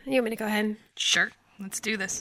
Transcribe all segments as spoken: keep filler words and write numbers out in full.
You want me to go ahead? Sure. Let's do this.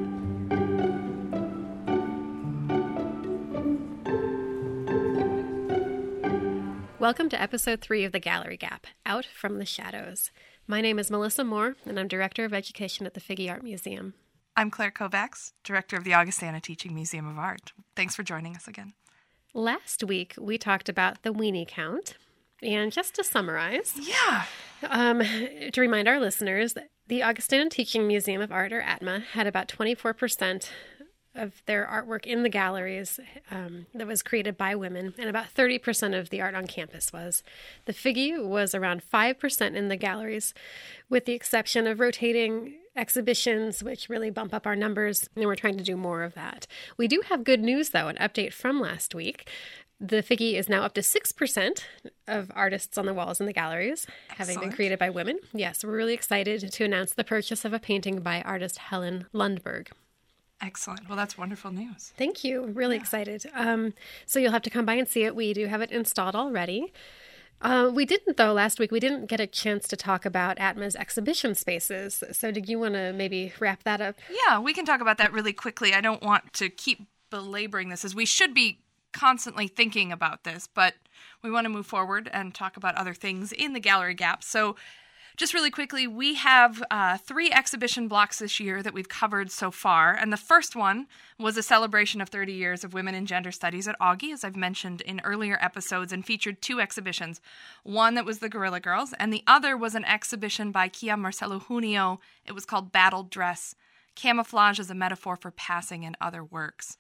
Welcome to episode three of The Gallery Gap, Out from the Shadows. My name is Melissa Moore, and I'm Director of Education at the Figge Art Museum. I'm Claire Kovacs, Director of the Augustana Teaching Museum of Art. Thanks for joining us again. Last week, we talked about the weenie count. And just to summarize, yeah, um, to remind our listeners, the Augustana Teaching Museum of Art, or A T M A, had about twenty-four percent of their artwork in the galleries um, that was created by women, and about thirty percent of the art on campus was. The Figge was around five percent in the galleries, with the exception of rotating exhibitions, which really bump up our numbers, and we're trying to do more of that. We do have good news, though, an update from last week. The Figge is now up to six percent of artists on the walls in the galleries, Excellent. Having been created by women. Yes, we're really excited to announce the purchase of a painting by artist Helen Lundberg. Excellent. Well, that's wonderful news. Thank you. I'm really yeah. excited. Um, so you'll have to come by and see it. We do have it installed already. Uh, we didn't, though, last week. We didn't get a chance to talk about A T M A's exhibition spaces. So did you want to maybe wrap that up? Yeah, we can talk about that really quickly. I don't want to keep belaboring this, as we should be constantly thinking about this, but we want to move forward and talk about other things in the Gallery Gap. So just really quickly, we have uh, three exhibition blocks this year that we've covered so far. And the first one was a celebration of thirty years of women in gender studies at Augie, as I've mentioned in earlier episodes, and featured two exhibitions. One that was the Guerrilla Girls, and the other was an exhibition by Kia Marcelo Junio. It was called Battle Dress, Camouflage as a Metaphor for Passing and Other Works.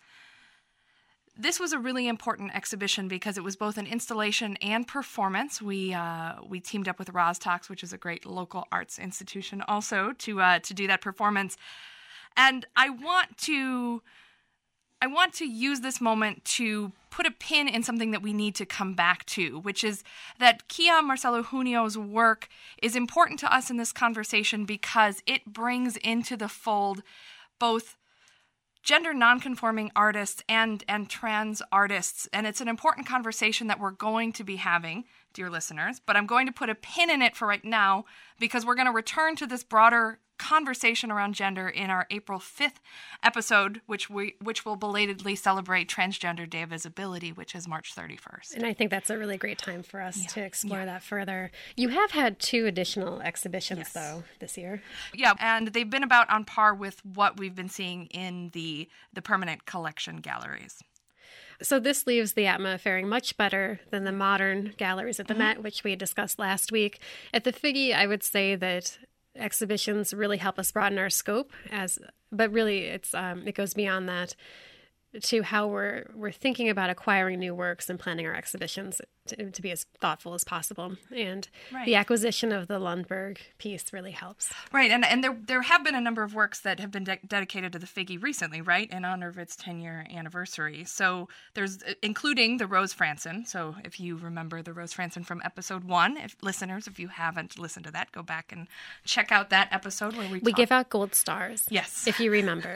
This was a really important exhibition because it was both an installation and performance. We uh, we teamed up with Rostox, which is a great local arts institution, also to uh, to do that performance. And I want to I want to use this moment to put a pin in something that we need to come back to, which is that Kia Marcelo Junio's work is important to us in this conversation because it brings into the fold both gender nonconforming artists and and trans artists. And it's an important conversation that we're going to be having, dear listeners, but I'm going to put a pin in it for right now because we're going to return to this broader conversation around gender in our April fifth episode, which we which will belatedly celebrate Transgender Day of Visibility, which is March thirty-first. And I think that's a really great time for us yeah. to explore yeah. that further. You have had two additional exhibitions, yes. though, this year. Yeah, and they've been about on par with what we've been seeing in the, the permanent collection galleries. So this leaves the A T M A faring much better than the modern galleries at the mm-hmm. Met, which we discussed last week. At the Figge, I would say that exhibitions really help us broaden our scope, as but really it's um, it goes beyond that to how we're we're thinking about acquiring new works and planning our exhibitions to, to be as thoughtful as possible. And right. the acquisition of the Lundberg piece really helps. Right, and and there there have been a number of works that have been de- dedicated to the Figge recently, right, in honor of its ten-year anniversary. So there's, including the Rose Franson. So if you remember the Rose Franson from episode one, if listeners, if you haven't listened to that, go back and check out that episode where we We talk- give out gold stars. Yes. If you remember.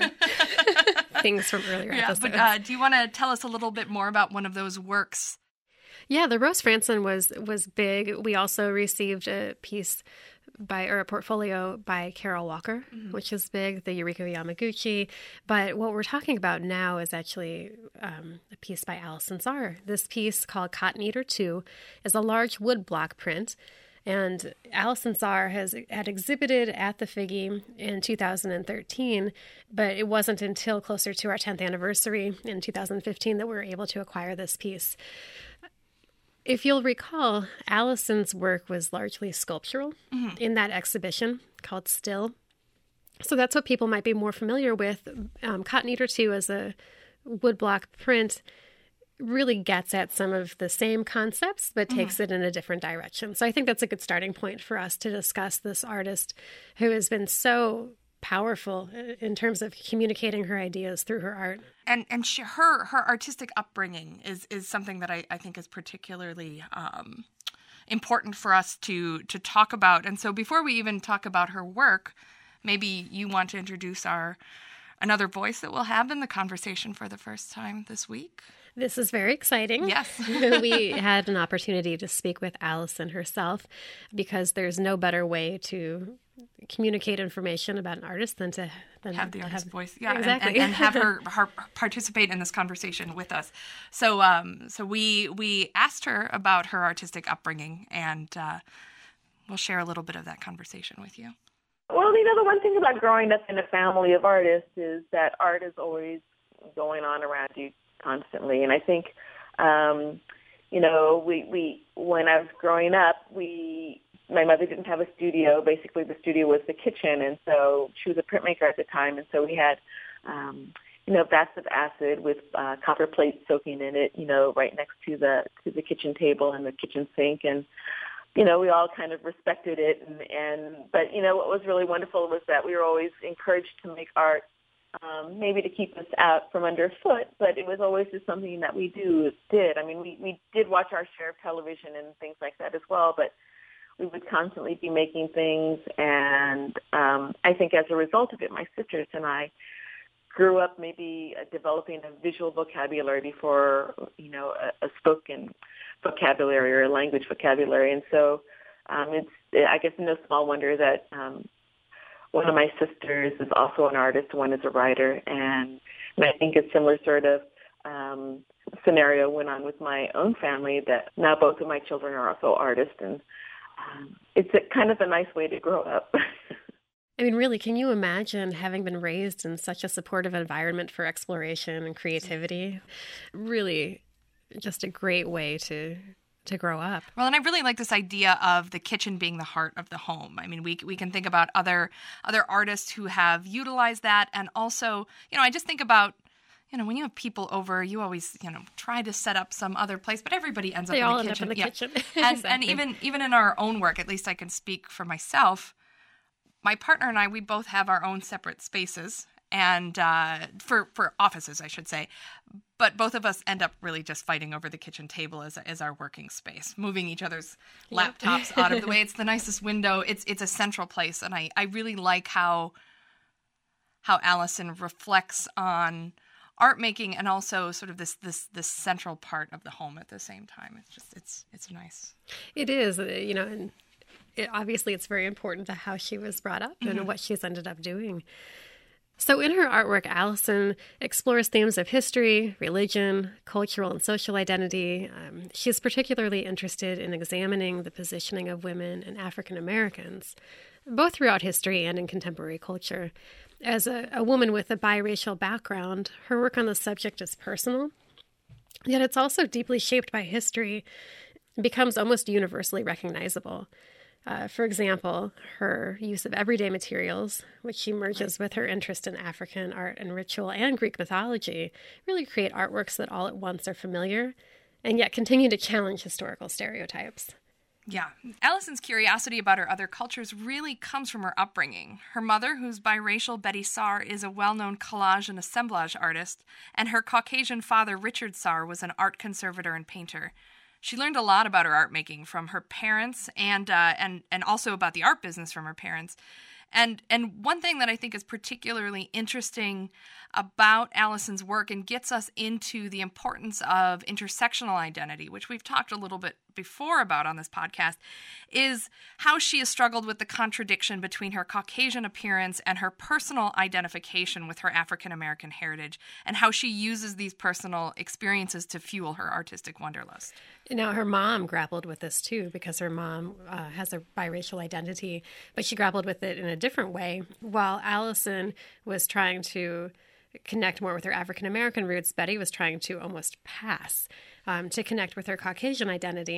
Things from earlier yeah, episodes. But uh, do you want to tell us a little bit more about one of those works? Yeah, the Rose Franson was was big. We also received a piece by or a portfolio by Carol Walker, mm-hmm. which is big, the Yuriko Yamaguchi. But what we're talking about now is actually um, a piece by Alison Czar. This piece, called Cotton Eater two, is a large wood block print. And Alison Czar has had exhibited at the Figge in two thousand thirteen, but it wasn't until closer to our tenth anniversary in two thousand fifteen that we were able to acquire this piece. If you'll recall, Alison's work was largely sculptural mm-hmm. in that exhibition called Still. So that's what people might be more familiar with. Um, Cotton Eater two as a woodblock print really gets at some of the same concepts, but takes mm-hmm. it in a different direction. So I think that's a good starting point for us to discuss this artist who has been so powerful in terms of communicating her ideas through her art. And and she, her her artistic upbringing is is something that I, I think is particularly um, important for us to to talk about. And so before we even talk about her work, maybe you want to introduce our another voice that we'll have in the conversation for the first time this week. This is very exciting. Yes. We had an opportunity to speak with Alison herself because there's no better way to communicate information about an artist than to than have the to artist's have, voice, yeah, exactly, and, and, and have her, her participate in this conversation with us. So, um, so we we asked her about her artistic upbringing, and uh, we'll share a little bit of that conversation with you. Well, you know, the one thing about growing up in a family of artists is that art is always going on around you constantly, and I think, um, you know, we we when I was growing up, we. My mother didn't have a studio. Basically, the studio was the kitchen, and so she was a printmaker at the time, and so we had, um, you know, vats of acid with uh, copper plates soaking in it, you know, right next to the to the kitchen table and the kitchen sink, and you know, we all kind of respected it, and, and but you know, what was really wonderful was that we were always encouraged to make art, um, maybe to keep us out from underfoot, but it was always just something that we do did. I mean, we we did watch our share of television and things like that as well, but we would constantly be making things, and um, I think as a result of it, my sisters and I grew up maybe uh, developing a visual vocabulary before, you know, a, a spoken vocabulary or a language vocabulary. And so um, it's, I guess, no small wonder that um, one of my sisters is also an artist, one is a writer, and, and I think a similar sort of um, scenario went on with my own family, that now both of my children are also artists, and Um, it's a kind of a nice way to grow up. I mean, really, can you imagine having been raised in such a supportive environment for exploration and creativity? Really, just a great way to to grow up. Well, and I really like this idea of the kitchen being the heart of the home. I mean, we we can think about other other artists who have utilized that, and also, you know, I just think about, you know, when you have people over, you always, you know, try to set up some other place, but everybody ends they up all in the end kitchen. Up in the yeah. kitchen. and, Exactly. and even even in our own work, at least I can speak for myself. My partner and I, we both have our own separate spaces, and uh, for for offices, I should say. But both of us end up really just fighting over the kitchen table as as our working space, moving each other's laptops Yep. out of the way. It's the nicest window. It's it's a central place, and I, I really like how how Allison reflects on art making and also sort of this this this central part of the home at the same time. It's just it's it's nice. It is, uh, you know, and it, obviously it's very important to how she was brought up Mm-hmm. and what she's ended up doing. So in her artwork, Allison explores themes of history, religion, cultural and social identity. Um, she's particularly interested in examining the positioning of women and African Americans, both throughout history and in contemporary culture. As a, a woman with a biracial background, her work on the subject is personal, yet it's also deeply shaped by history and becomes almost universally recognizable. Uh, for example, her use of everyday materials, which she merges with her interest in African art and ritual and Greek mythology, really create artworks that all at once are familiar and yet continue to challenge historical stereotypes. Yeah. Allison's curiosity about her other cultures really comes from her upbringing. Her mother, who's biracial, Betty Saar, is a well-known collage and assemblage artist, and her Caucasian father, Richard Saar, was an art conservator and painter. She learned a lot about her art making from her parents and uh, and and also about the art business from her parents. And and one thing that I think is particularly interesting about Allison's work and gets us into the importance of intersectional identity, which we've talked a little bit before about on this podcast, is how she has struggled with the contradiction between her Caucasian appearance and her personal identification with her African American heritage, and how she uses these personal experiences to fuel her artistic wanderlust. Now, her mom grappled with this too, because her mom uh, has a biracial identity, but she grappled with it in a different way. While Allison was trying to connect more with her African American roots, Betty was trying to almost pass um, to connect with her Caucasian identity.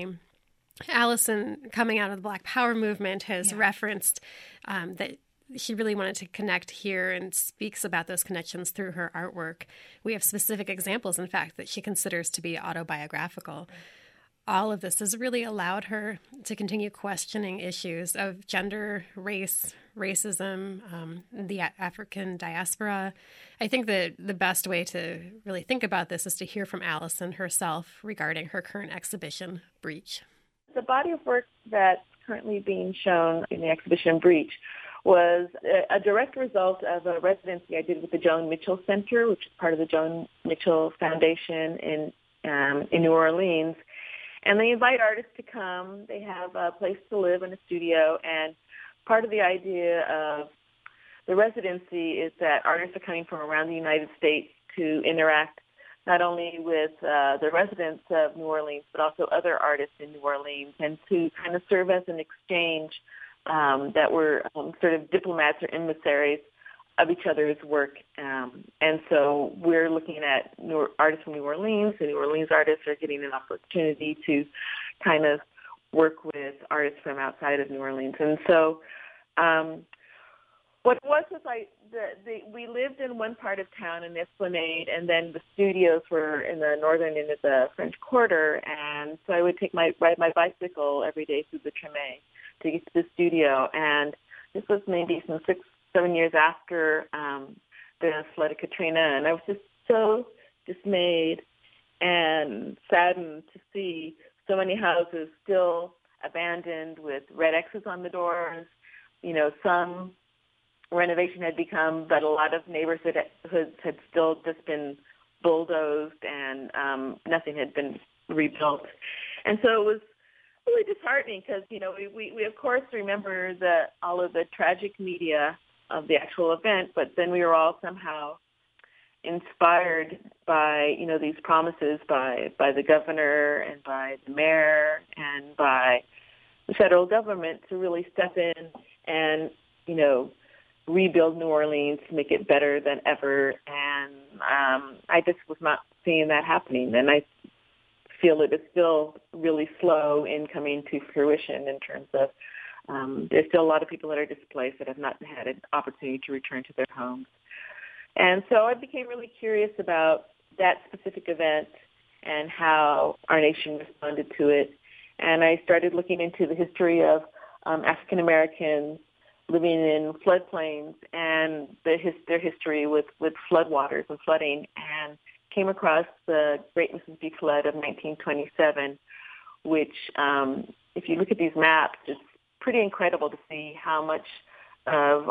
Allison, coming out of the Black Power movement, has Yeah. referenced um, that she really wanted to connect here and speaks about those connections through her artwork. We have specific examples, in fact, that she considers to be autobiographical. All of this has really allowed her to continue questioning issues of gender, race, racism, um, the A- African diaspora. I think that the best way to really think about this is to hear from Allison herself regarding her current exhibition, Breach. The body of work that's currently being shown in the exhibition Breach was a, a direct result of a residency I did with the Joan Mitchell Center, which is part of the Joan Mitchell Foundation in um, in New Orleans. And they invite artists to come. They have a place to live in a studio. And part of the idea of the residency is that artists are coming from around the United States to interact not only with uh, the residents of New Orleans, but also other artists in New Orleans, and to kind of serve as an exchange um, that we're um, sort of diplomats or emissaries of each other's work. Um, and so we're looking at New artists from New Orleans, and New Orleans artists are getting an opportunity to kind of work with artists from outside of New Orleans. And so um, what it was was I, the, the, we lived in one part of town in Esplanade, and then the studios were in the northern end of the French Quarter, and so I would take my ride my bicycle every day through the Treme to get to the studio. And this was maybe some six, seven years after um, the flood of Katrina, and I was just so dismayed and saddened to see so many houses still abandoned with red X's on the doors. You know, some renovation had become, but a lot of neighborhoods had still just been bulldozed, and um, nothing had been rebuilt. And so it was really disheartening because, you know, we, we, we of course remember the all of the tragic media of the actual event, but then we were all somehow inspired by, you know, these promises by, by the governor and by the mayor and by the federal government to really step in and, you know, rebuild New Orleans, make it better than ever. And um, I just was not seeing that happening. And I feel it is still really slow in coming to fruition in terms of um, there's still a lot of people that are displaced that have not had an opportunity to return to their homes. And so I became really curious about that specific event and how our nation responded to it. And I started looking into the history of um, African Americans living in floodplains and the his, their history with, with floodwaters and flooding, and came across the Great Mississippi Flood of nineteen twenty-seven, which, um, if you look at these maps, it's pretty incredible to see how much of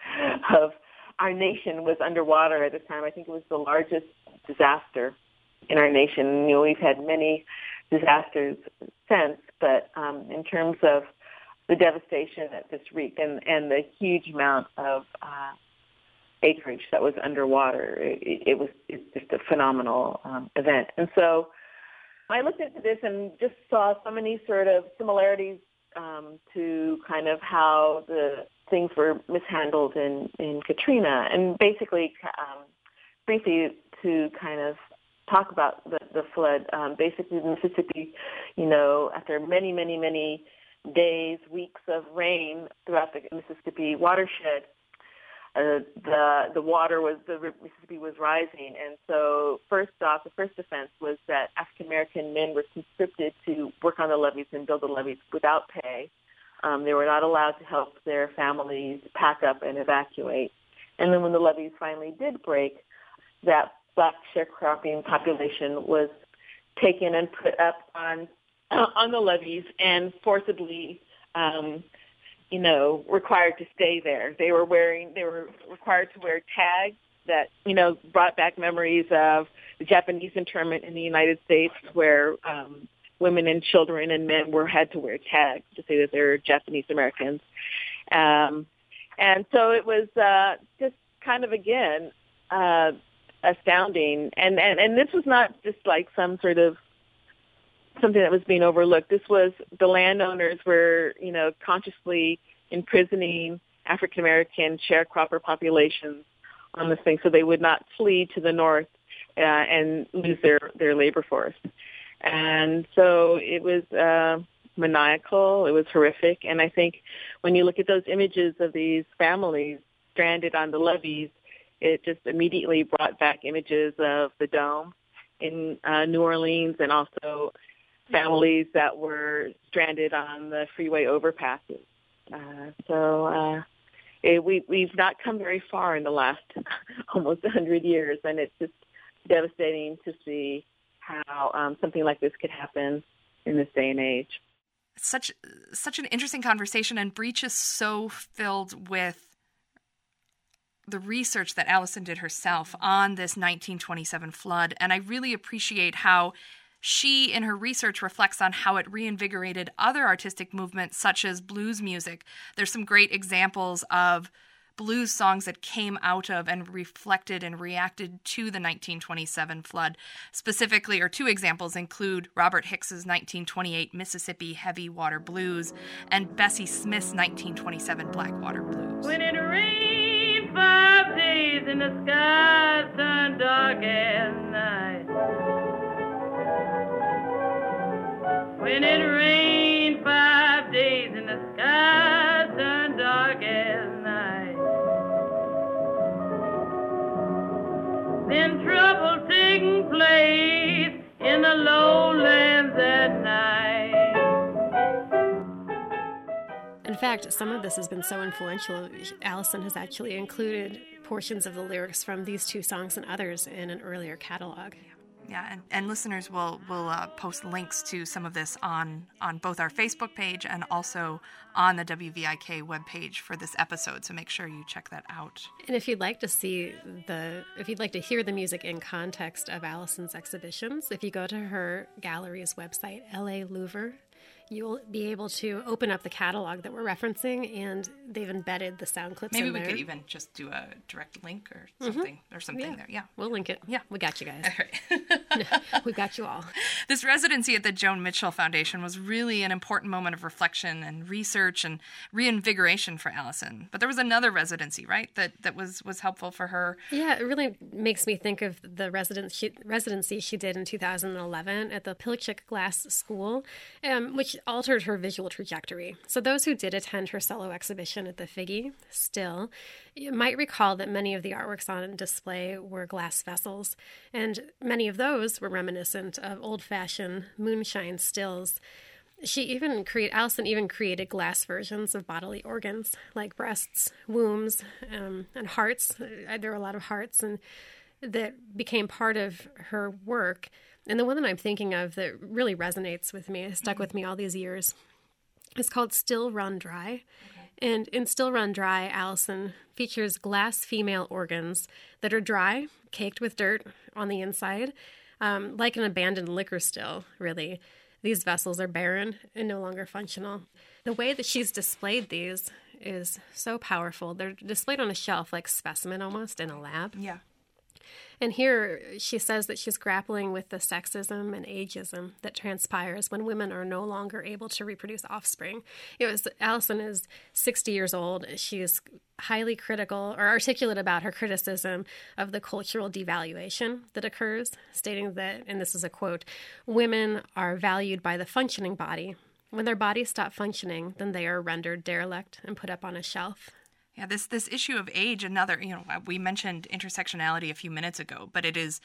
of our nation was underwater at the time. I think it was the largest disaster in our nation. You know, we've had many disasters since, but um, in terms of the devastation that this wreaked and, and the huge amount of uh, acreage that was underwater, it, it was it's just a phenomenal um, event. And so I looked into this and just saw so many sort of similarities um, to kind of how the things were mishandled in, in Katrina. And basically, um, briefly to kind of talk about the, the flood, um, basically the Mississippi, you know, after many, many, many days, weeks of rain throughout the Mississippi watershed, uh, the the water was, the Mississippi was rising. And so first off, the first offense was that African-American men were conscripted to work on the levees and build the levees without pay. Um, they were not allowed to help their families pack up and evacuate. And then when the levees finally did break, that black sharecropping population was taken and put up on uh, on the levees and forcibly, um, you know, required to stay there. They were wearing, they were required to wear tags that, you know, brought back memories of the Japanese internment in the United States, where um, women and children and men were had to wear tags to say that they're Japanese Americans. Um, and so it was uh, just kind of, again, uh, astounding. And, and, and this was not just like some sort of something that was being overlooked. This was the landowners were, you know, consciously imprisoning African-American sharecropper populations on this thing so they would not flee to the north uh, and lose their, their labor force. And so it was uh, maniacal. It was horrific. And I think when you look at those images of these families stranded on the levees, it just immediately brought back images of the Dome in uh, New Orleans, and also families that were stranded on the freeway overpasses. Uh, so uh, it, we, we've not come very far in the last almost one hundred years, and it's just devastating to see how um, something like this could happen in this day and age. Such such an interesting conversation, and Breach is so filled with the research that Allison did herself on this nineteen twenty-seven flood, and I really appreciate how She, in her research, reflects on how it reinvigorated other artistic movements, such as blues music. There's some great examples of blues songs that came out of and reflected and reacted to the nineteen twenty-seven flood. Specifically, or two examples include Robert Hicks's nineteen twenty-eight Mississippi Heavy Water Blues and Bessie Smith's nineteen twenty-seven Blackwater Blues. When it rained five days and the sky turned dark as night. When it rained five days and the sky turned dark as night. Then trouble taking place in the lowlands at night. In fact, some of this has been so influential, Allison has actually included portions of the lyrics from these two songs and others in an earlier catalog. Yeah, and, and listeners will will uh, post links to some of this on, on both our Facebook page and also on the W V I K webpage for this episode, so make sure you check that out. And if you'd like to see the, if you'd like to hear the music in context of Allison's exhibitions, if you go to her gallery's website, L A Louvre, you'll be able to open up the catalog that we're referencing, and they've embedded the sound clips Maybe in we there. could even just do a direct link or something, mm-hmm. or something yeah. there. Yeah, we'll link it. Yeah, we got you guys. All right. We got you all. This residency at the Joan Mitchell Foundation was really an important moment of reflection and research and reinvigoration for Allison. But there was another residency, right, that, that was, was helpful for her. Yeah, it really makes me think of the residence she, residency she did in two thousand eleven at the Pilchuck Glass School, um, which altered her visual trajectory. So those who did attend her solo exhibition at the Figge, still, you might recall that many of the artworks on display were glass vessels, and many of those were reminiscent of old-fashioned moonshine stills. She even create Allison even created glass versions of bodily organs like breasts, wombs, um, and hearts. There were a lot of hearts, and that became part of her work. And the one that I'm thinking of that really resonates with me, stuck with me all these years, is called Still Run Dry. Okay. And in Still Run Dry, Allison features glass female organs that are dry, caked with dirt on the inside, um, like an abandoned liquor still, really. These vessels are barren and no longer functional. The way that she's displayed these is so powerful. They're displayed on a shelf like specimen almost in a lab. Yeah. And here she says that she's grappling with the sexism and ageism that transpires when women are no longer able to reproduce offspring. You know, Allison is sixty years old. She is highly critical or articulate about her criticism of the cultural devaluation that occurs, stating that, and this is a quote, "Women are valued by the functioning body. When their bodies stop functioning, then they are rendered derelict and put up on a shelf." Yeah, this this issue of age, another, you know, we mentioned intersectionality a few minutes ago, but it is,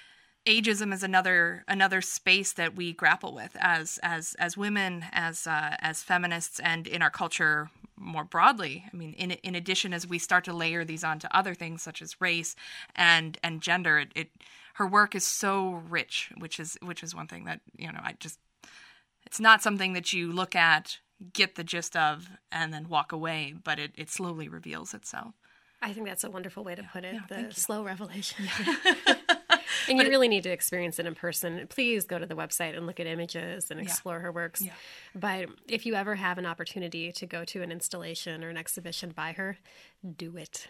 ageism is another another space that we grapple with as as as women, as uh, as feminists, and in our culture more broadly. I mean, in in addition, as we start to layer these onto other things such as race and and gender, it, it her work is so rich, which is which is one thing that, you know, I just, it's not something that you look at, get the gist of, and then walk away, but it, it slowly reveals itself. I think that's a wonderful way to put it, yeah, the slow revelation. Yeah. And you really need to experience it in person. Please go to the website and look at images and yeah. explore her works. Yeah. But if you ever have an opportunity to go to an installation or an exhibition by her, do it.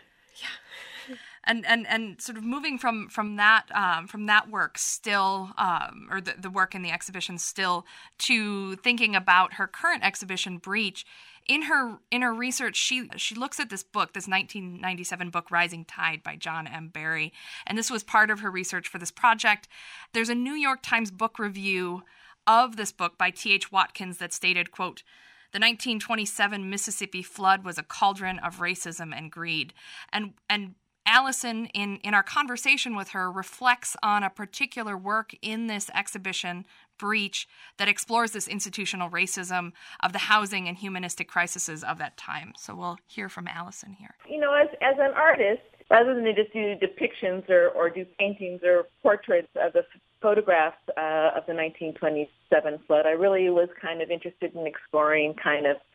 Yeah. And, and and sort of moving from from that um, from that work still um, or the, the work in the exhibition still to thinking about her current exhibition, Breach. In her in her research, she she looks at this book, this nineteen ninety-seven book, Rising Tide by John M. Barry, and this was part of her research for this project. There's a New York Times book review of this book by T H Watkins that stated, quote, "The nineteen twenty-seven Mississippi flood was a cauldron of racism and greed," and and Allison, in, in our conversation with her, reflects on a particular work in this exhibition, Breach, that explores this institutional racism of the housing and humanistic crises of that time. So we'll hear from Allison here. You know, as as an artist, rather than just do depictions or, or do paintings or portraits of the photographs uh, of the nineteen twenty-seven flood, I really was kind of interested in exploring kind of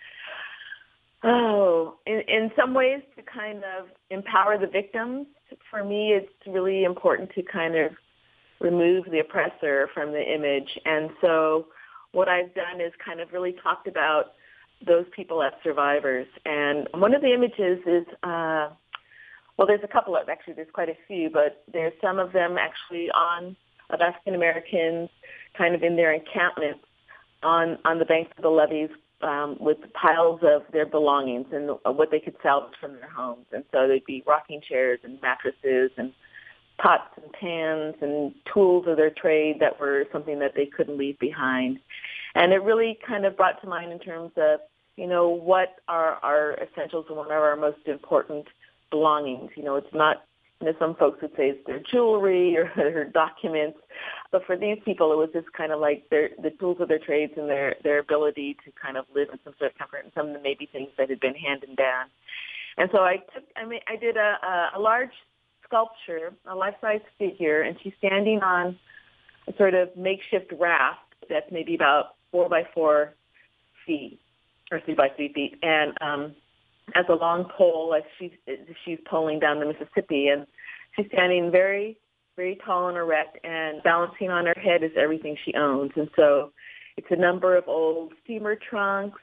Oh, in, in some ways to kind of empower the victims. For me, it's really important to kind of remove the oppressor from the image. And so what I've done is kind of really talked about those people as survivors. And one of the images is, uh, well, there's a couple of, actually there's quite a few, but there's some of them actually on, of African Americans kind of in their encampments on, on the banks of the levees um, with piles of their belongings and what they could salvage from their homes. And so they'd be rocking chairs and mattresses and pots and pans and tools of their trade that were something that they couldn't leave behind. And it really kind of brought to mind in terms of, you know, what are our essentials and what are our most important belongings. You know, it's not, you know, some folks would say it's their jewelry or their documents, but for these people, it was just kind of like their, the tools of their trades and their, their ability to kind of live in some sort of comfort, and some of them maybe things that had been handed down. And so I took, I mean, I did a, a, a large sculpture, a life-size figure, and she's standing on a sort of makeshift raft that's maybe about four by four feet or three by three feet, and um, as a long pole as she's she's pulling down the Mississippi, and she's standing very, very tall and erect, and balancing on her head is everything she owns. And so it's a number of old steamer trunks,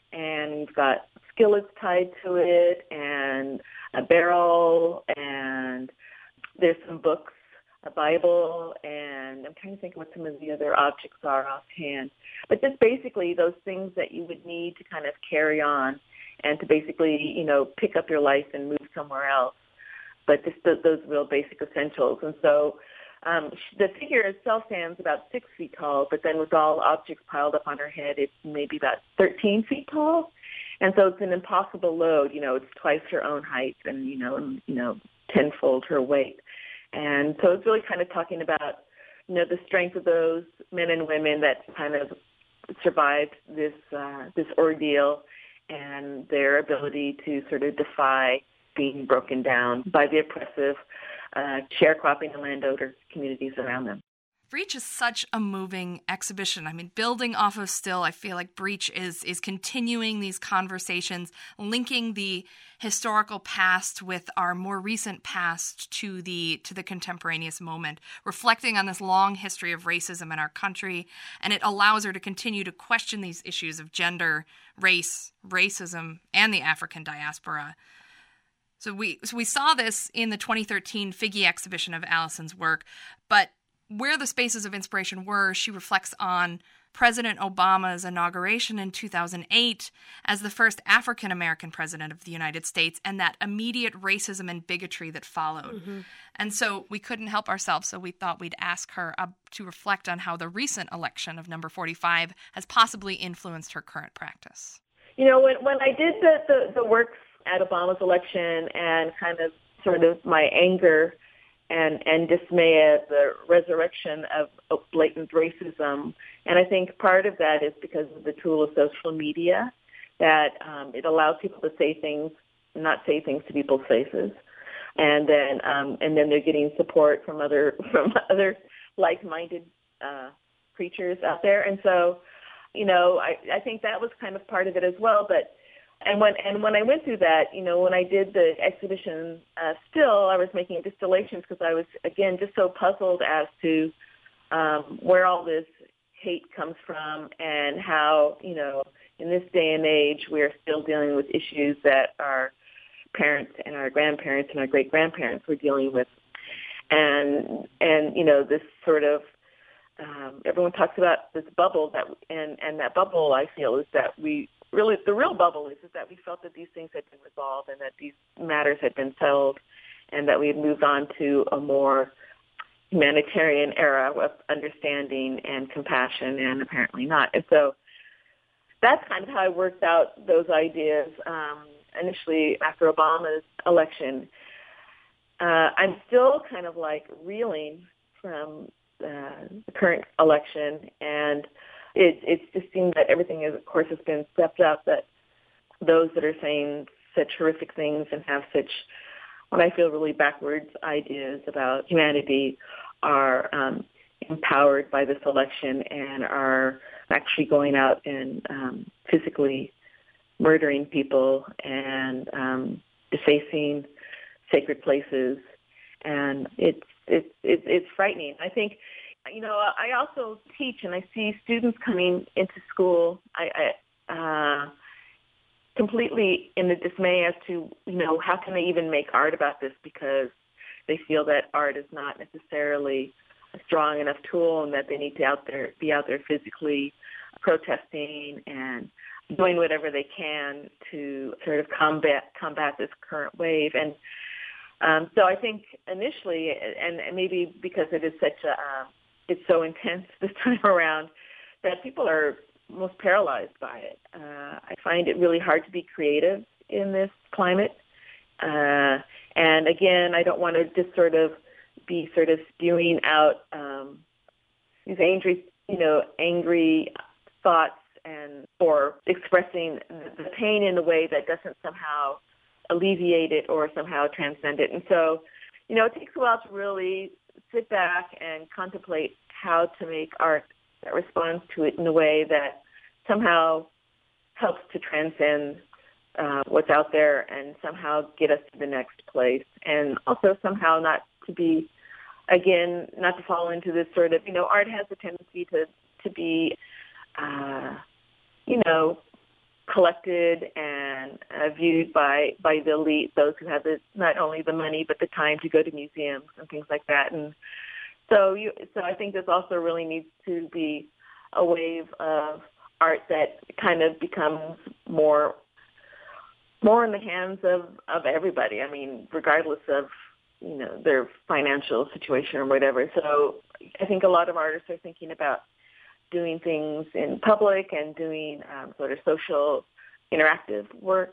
and you've got skillets tied to it, and a barrel, and there's some books, a Bible, and I'm trying to think of what some of the other objects are offhand. But just basically those things that you would need to kind of carry on and to basically, you know, pick up your life and move somewhere else. But just those, those real basic essentials. And so um, the figure itself stands about six feet tall, but then with all objects piled up on her head, it's maybe about thirteen feet tall. And so it's an impossible load. You know, it's twice her own height and, you know, and, you know, tenfold her weight. And so it's really kind of talking about, you know, the strength of those men and women that kind of survived this uh, this ordeal, and their ability to sort of defy being broken down by the oppressive uh, sharecropping and landowner communities around them. Breach is such a moving exhibition. I mean, building off of Still, I feel like Breach is is continuing these conversations, linking the historical past with our more recent past to the to the contemporaneous moment, reflecting on this long history of racism in our country, and it allows her to continue to question these issues of gender, race, racism, and the African diaspora. So we so we saw this in the twenty thirteen Figge exhibition of Allison's work, but where the spaces of inspiration were, she reflects on President Obama's inauguration in two thousand eight as the first African-American president of the United States, and that immediate racism and bigotry that followed. Mm-hmm. And so we couldn't help ourselves, so we thought we'd ask her uh, to reflect on how the recent election of number forty-five has possibly influenced her current practice. You know, when, when I did the, the, the works at Obama's election and kind of sort of my anger and, and dismay at the resurrection of blatant racism. And I think part of that is because of the tool of social media, that um, it allows people to say things, not say things to people's faces. And then um, and then they're getting support from other from other like-minded uh, creatures out there. And so, you know, I, I think that was kind of part of it as well. But And when and when I went through that, you know, when I did the exhibition, uh, still I was making distillations because I was, again, just so puzzled as to um, where all this hate comes from and how, you know, in this day and age, we're still dealing with issues that our parents and our grandparents and our great-grandparents were dealing with. And, and you know, this sort of, um, everyone talks about this bubble, that, and, and that bubble, I feel, is that we, Really, the real bubble is, is that we felt that these things had been resolved and that these matters had been settled and that we had moved on to a more humanitarian era of understanding and compassion, and apparently not. And so that's kind of how I worked out those ideas um, initially after Obama's election. Uh, I'm still kind of like reeling from uh, the current election, and It, it just seems that everything, is, of course, has been stepped up, that those that are saying such horrific things and have such, what I feel, really backwards ideas about humanity are um, empowered by this election and are actually going out and um, physically murdering people and um, defacing sacred places. And it's it's it's it's frightening. I think, you know, I also teach, and I see students coming into school. I, I uh, completely in the dismay as to, you know, how can they even make art about this, because they feel that art is not necessarily a strong enough tool, and that they need to out there be out there physically protesting and doing whatever they can to sort of combat combat this current wave. And um, so I think initially, and maybe because it is such a uh, it's so intense this time around, that people are most paralyzed by it. Uh, I find it really hard to be creative in this climate. Uh, and again, I don't want to just sort of be sort of spewing out um, these angry, you know, angry thoughts and or expressing the pain in a way that doesn't somehow alleviate it or somehow transcend it. And so, you know, it takes a while to really sit back and contemplate how to make art that responds to it in a way that somehow helps to transcend uh, what's out there and somehow get us to the next place. And also somehow not to be, again, not to fall into this sort of, you know, art has a tendency to, to be, uh, you know, collected and uh, viewed by, by the elite, those who have the, not only the money but the time to go to museums and things like that. And so, you, so I think this also really needs to be a wave of art that kind of becomes more, more in the hands of, of everybody. I mean, regardless of, you know, their financial situation or whatever. So I think a lot of artists are thinking about doing things in public and doing um, sort of social interactive work.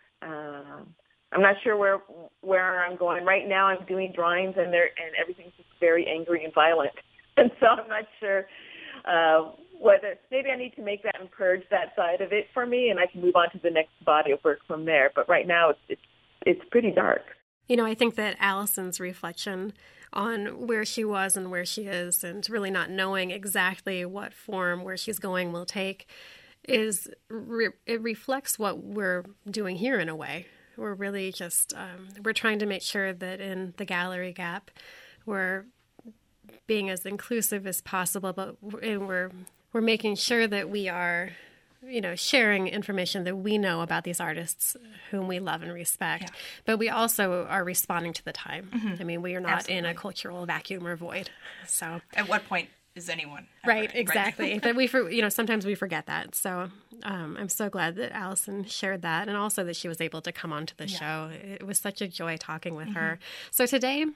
Um, I'm not sure where where I'm going. Right now I'm doing drawings and they're, and everything's just very angry and violent. And so I'm not sure uh, whether, maybe I need to make that and purge that side of it for me, and I can move on to the next body of work from there. But right now it's it's, it's pretty dark. You know, I think that Allison's reflection on where she was and where she is, and really not knowing exactly what form where she's going will take, is re- it reflects what we're doing here in a way. We're really just, um, we're trying to make sure that in the Gallery Gap, we're being as inclusive as possible, but and we're we're making sure that we are, you know, sharing information that we know about these artists whom we love and respect. Yeah. But we also are responding to the time. Mm-hmm. I mean, we are not Absolutely. in a cultural vacuum or void. So at what point is anyone ever, right? Exactly. Right? But we, for, you know, sometimes we forget that. So um, I'm so glad that Allison shared that, and also that she was able to come onto the yeah. show. It was such a joy talking with mm-hmm. her. So today,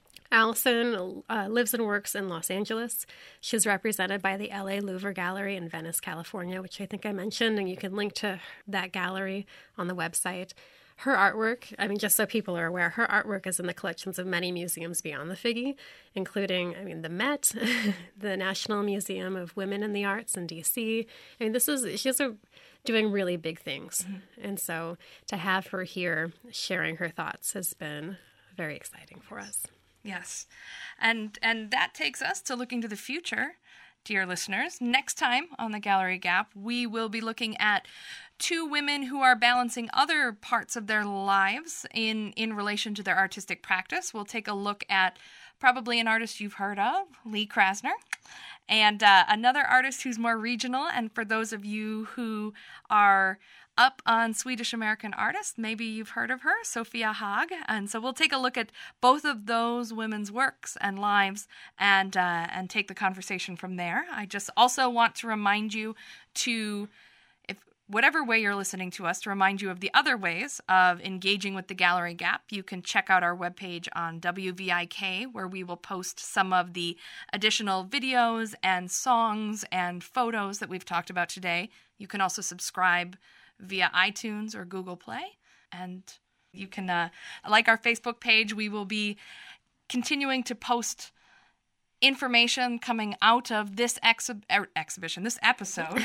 Allison uh, lives and works in Los Angeles. She's represented by the L A Louvre Gallery in Venice, California, which I think I mentioned, and you can link to that gallery on the website. Her artwork, I mean, just so people are aware, her artwork is in the collections of many museums beyond the Figge, including, I mean, the Met, the National Museum of Women in the Arts in D C. I mean, this is, she's a, doing really big things. Mm-hmm. And so to have her here sharing her thoughts has been very exciting for us. Yes. And and that takes us to looking to the future, dear listeners. Next time on the Gallery Gap, we will be looking at two women who are balancing other parts of their lives in, in relation to their artistic practice. We'll take a look at probably an artist you've heard of, Lee Krasner, and uh, another artist who's more regional. And for those of you who are up on Swedish-American artists, maybe you've heard of her, Sophia Haag. And so we'll take a look at both of those women's works and lives and uh, and take the conversation from there. I just also want to remind you to, if whatever way you're listening to us, to remind you of the other ways of engaging with the Gallery Gap. You can check out our webpage on W V I K, where we will post some of the additional videos and songs and photos that we've talked about today. You can also subscribe via iTunes or Google Play. And you can uh, like our Facebook page. We will be continuing to post information coming out of this exhi- er, exhibition, this episode,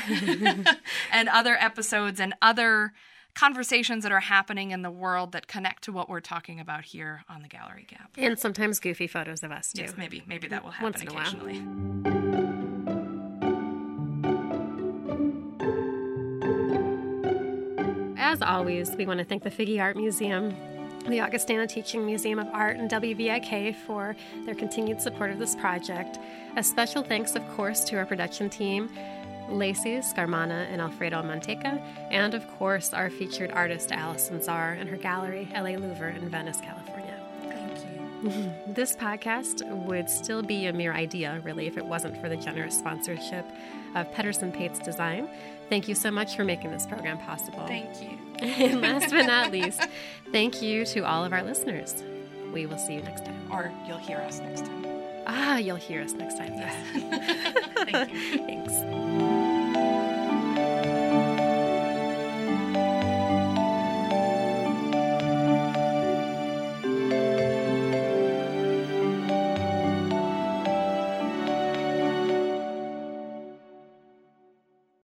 and other episodes and other conversations that are happening in the world that connect to what we're talking about here on the Gallery Gap. And sometimes goofy photos of us, too. Yes, maybe, maybe that will happen Once in occasionally. A while. As always, we want to thank the Figge Art Museum the Augustana Teaching Museum of Art, and W V I K for their continued support of this project. A special thanks, of course, to our production team, Lacey Scarmana and Alfredo Manteca, and of course our featured artist Allison Czar and her gallery, L A Louver in Venice, California. Thank you. This podcast would still be a mere idea, really, if it wasn't for the generous sponsorship of Pedersen Pates Design. Thank you so much for making this program possible. Thank you. And last but not least, thank you to all of our listeners. We will see you next time. Or you'll hear us next time. Ah, you'll hear us next time. Yes. Thank you. Thanks.